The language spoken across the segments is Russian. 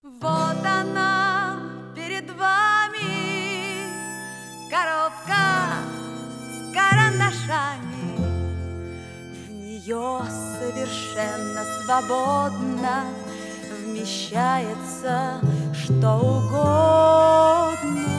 Вот она перед вами, коробка с карандашами. В нее совершенно свободно вмещается что угодно.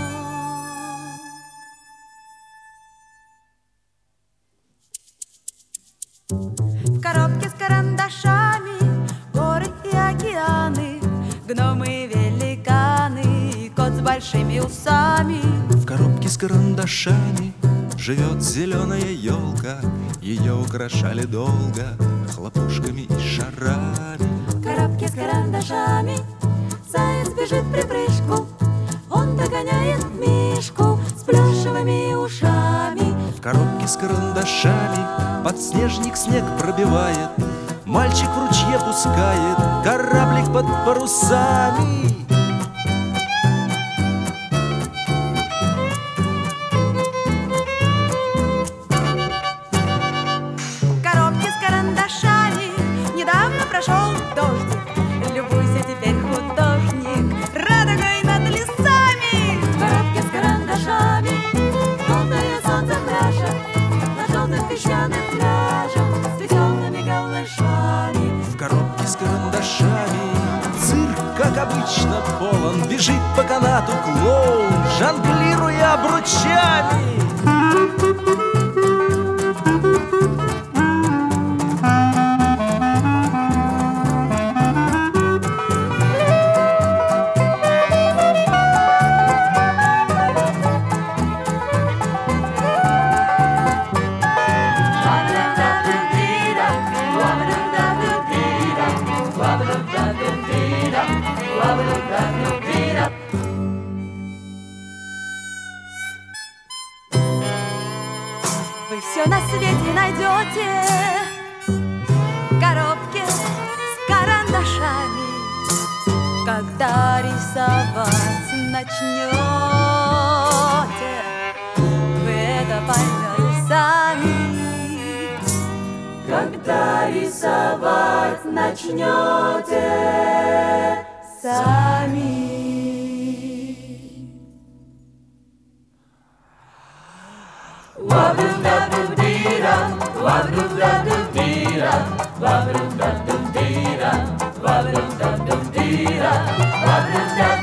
В коробке с карандашами горы и океаны, гномы, великаны и кот с большими усами. В коробке с карандашами живет зеленая елка. Ее украшали долго хлопушками и шарами. В коробке с карандашами заяц бежит в припрыжку. Он догоняет мишку с плюшевыми ушами. В коробке с карандашами подснежник снег пробивает. Мальчик в ручье пускает кораблик под парусами. В коробке с карандашами недавно прошел дождик. Любуйся теперь, художник, радугой над лесами. В коробке с карандашами желтое солнце пляшет на желтых песчаных пляжах с веселыми голышами. В коробке с карандашами цирк, как обычно, полон. Бежит по канату клоун, жонглируя обручами. Вы все на свете найдете в коробке с карандашами. Когда рисовать начнете, вы это поймете сами. Когда рисовать начнете сами. Wa-ba-da-doo-dee-da, wa-ba-da-doo-dee-da, wa-ba-da-doo-dee-da, wa-ba-da-doo-dee-da, wa-ba-da-doo-dee-da.